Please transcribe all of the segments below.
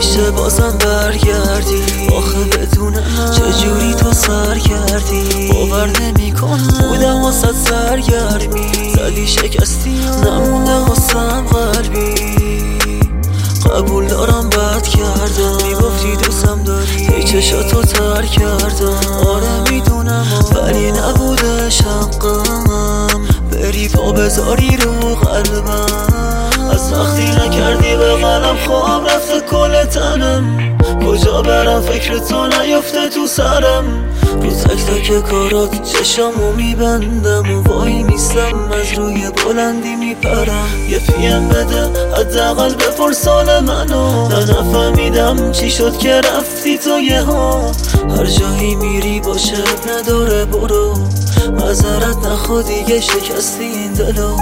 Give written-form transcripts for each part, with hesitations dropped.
میشه بازم برگردی؟ آخه بدون من چجوری تو سر کردی؟ باور نمیکنم بودم واسه سرگرمی، زدی شکستی نمونده واسم قلبی. قبول دارم بد کردم، میگفتی دوستم داری، ای چشاتو تر کردم. آره میدونم ولی نبودش حقم، بری پا بذاری رو قلبم. از وقتی نکردی به قلم خواب رفته کل تنم، کجا برم فکر تو نیفته تو سرم. رو تک تک کارات چشامو میبندم و وای میستم از روی بلندی میپرم. یه پیم بده حداقل بپرس حال منو، نفهمیدم چی شد که رفتی تو یهو. هر جایی میری باشه نداره برو، معذرت نخوا دیگه شکستی این دلو.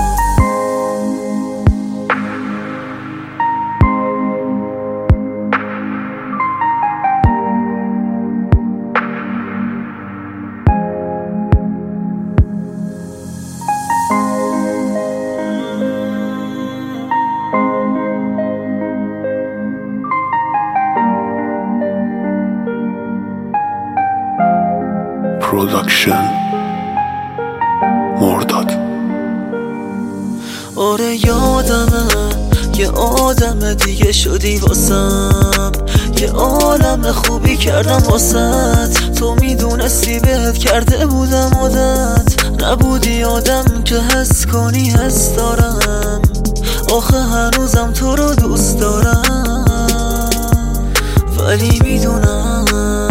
پروداکشن مرداد. آره یادمه یه آدم دیگه شدی واسم، یه عالم خوبی کردم واسط. تو میدونستی بهت کرده بودم عادت، نبودی آدم که حس کنی حس دارم. آخه هنوزم تو رو دوست دارم، ولی میدونم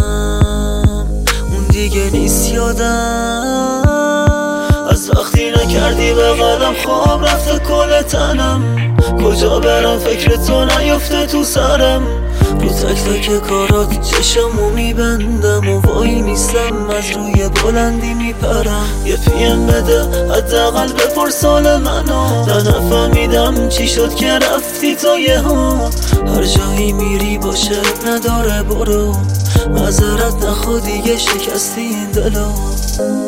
اون دیگه نیست یادم. از وقتی نکردی به قلم خواب رفته کل تنم، کجا برم فکر تو نیفته تو سرم. رو تک تک کارات چشامو میبندم و وای میستم از روی بلندی میپرم. یه پیم بده حداقل بپرس حال منو، نفهمیدم چی شد که رفتی تو یهو. هر جایی میری باشه نداره برو، معذرت نخوا دیگه شکستی این دلو.